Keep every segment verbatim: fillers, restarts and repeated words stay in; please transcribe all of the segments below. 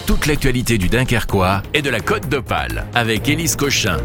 toute l'actualité du Dunkerquois et de la Côte d'Opale avec Élise Cochin.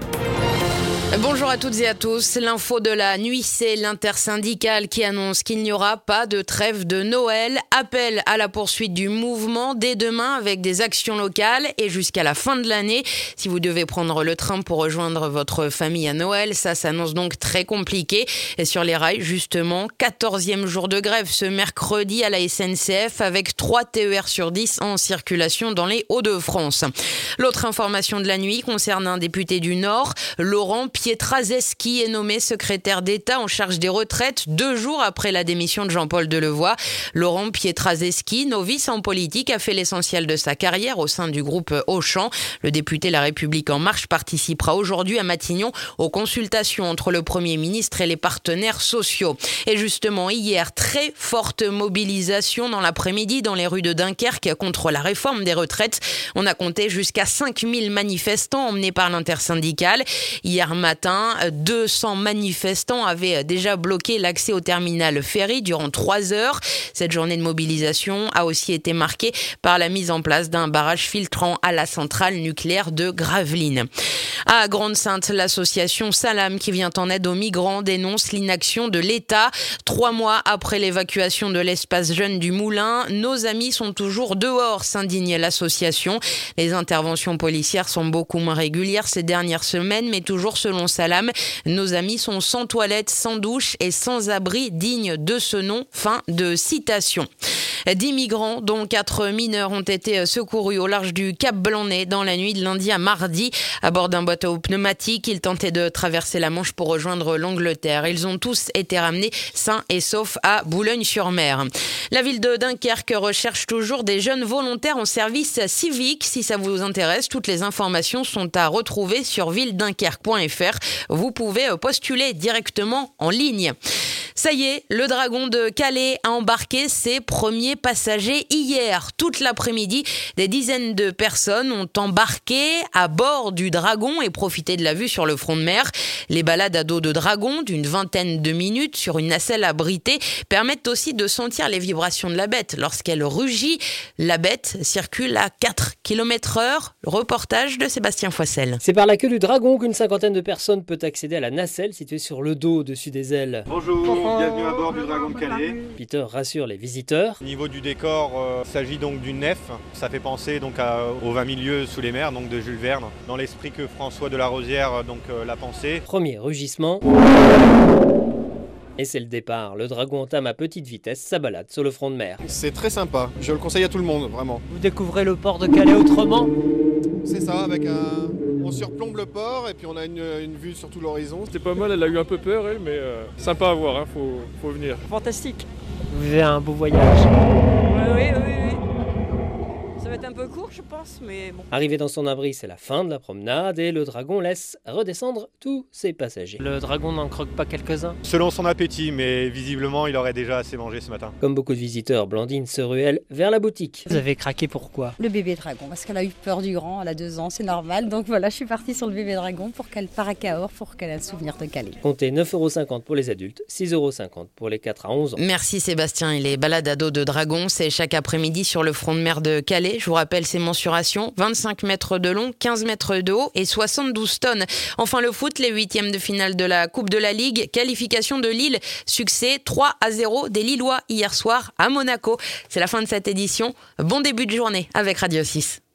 Bonjour à toutes et à tous. L'info de la nuit, c'est l'intersyndicale qui annonce qu'il n'y aura pas de trêve de Noël. Appel à la poursuite du mouvement dès demain avec des actions locales et jusqu'à la fin de l'année. Si vous devez prendre le train pour rejoindre votre famille à Noël, ça s'annonce donc très compliqué. Et sur les rails, justement, quatorzième jour de grève ce mercredi à la S N C F avec trois T E R sur dix en circulation dans les Hauts-de-France. L'autre information de la nuit concerne un député du Nord, Laurent Pietraszewski est nommé secrétaire d'État en charge des retraites deux jours après la démission de Jean-Paul Delevoye. Laurent Pietraszewski, novice en politique, a fait l'essentiel de sa carrière au sein du groupe Auchan. Le député La République En Marche participera aujourd'hui à Matignon aux consultations entre le Premier ministre et les partenaires sociaux. Et justement, hier, très forte mobilisation dans l'après-midi dans les rues de Dunkerque contre la réforme des retraites. On a compté jusqu'à cinq mille manifestants emmenés par l'intersyndicale. Hier matin, deux cents manifestants avaient déjà bloqué l'accès au terminal ferry durant trois heures. Cette journée de mobilisation a aussi été marquée par la mise en place d'un barrage filtrant à la centrale nucléaire de Gravelines. À Grande-Synthe, l'association Salam, qui vient en aide aux migrants, dénonce l'inaction de l'État. Trois mois après l'évacuation de l'espace jeune du Moulin, nos amis sont toujours dehors, s'indigne l'association. Les interventions policières sont beaucoup moins régulières ces dernières semaines, mais toujours selon Salam, nos amis sont sans toilette, sans douche et sans abri digne de ce nom. Fin de citation. Dix migrants, dont quatre mineurs, ont été secourus au large du Cap Blanc-Nez dans la nuit de lundi à mardi. À bord d'un bateau pneumatique, ils tentaient de traverser la Manche pour rejoindre l'Angleterre. Ils ont tous été ramenés sains et saufs à Boulogne-sur-Mer. La ville de Dunkerque recherche toujours des jeunes volontaires en service civique. Si ça vous intéresse, toutes les informations sont à retrouver sur ville dunkerque point f r. Vous pouvez postuler directement en ligne. Ça y est, le Dragon de Calais a embarqué ses premiers passagers hier. Toute l'après-midi, des dizaines de personnes ont embarqué à bord du Dragon et profité de la vue sur le front de mer. Les balades à dos de Dragon d'une vingtaine de minutes sur une nacelle abritée permettent aussi de sentir les vibrations de la bête. Lorsqu'elle rugit, la bête circule à quatre kilomètres heure. Reportage de Sébastien Foissel. C'est par la queue du Dragon qu'une cinquantaine de personnes peut accéder à la nacelle située sur le dos au-dessus des ailes. Bonjour. Bienvenue à bord du Dragon de Calais. Peter rassure les visiteurs. Au niveau du décor, euh, il s'agit donc d'une nef. Ça fait penser donc à, aux vingt mille lieues sous les mers, donc de Jules Verne, dans l'esprit que François de la Rosière donc euh, l'a pensé. Premier rugissement. Et c'est le départ. Le Dragon entame à petite vitesse sa balade sur le front de mer. C'est très sympa. Je le conseille à tout le monde, vraiment. Vous découvrez le port de Calais autrement ? C'est ça, avec un... On surplombe le port et puis on a une, une vue sur tout l'horizon. C'était pas mal, elle a eu un peu peur, elle, mais euh, sympa à voir, hein, faut, faut venir. Fantastique. Vous avez un beau voyage. Oui, oui, oui, oui. Ça va être un peu court, je pense, mais bon. Arrivé dans son abri, c'est la fin de la promenade et le Dragon laisse redescendre tous ses passagers. Le Dragon n'en croque pas quelques-uns ? Selon son appétit, mais visiblement, il aurait déjà assez mangé ce matin. Comme beaucoup de visiteurs, Blandine se ruelle vers la boutique. Vous avez craqué pourquoi ? Le bébé Dragon, parce qu'elle a eu peur du grand, elle a deux ans, c'est normal. Donc voilà, je suis partie sur le bébé Dragon pour qu'elle parte à Cahors, pour qu'elle ait un souvenir de Calais. Comptez neuf euros cinquante pour les adultes, six euros cinquante pour les quatre à onze ans. Merci Sébastien. Et les balades à dos de Dragon, c'est chaque après-midi sur le front de mer de Calais. Je vous rappelle ces mensurations, vingt-cinq mètres de long, quinze mètres de haut et soixante-douze tonnes. Enfin le foot, les huitièmes de finale de la Coupe de la Ligue, qualification de Lille, succès trois à zéro des Lillois hier soir à Monaco. C'est la fin de cette édition. Bon début de journée avec Radio six.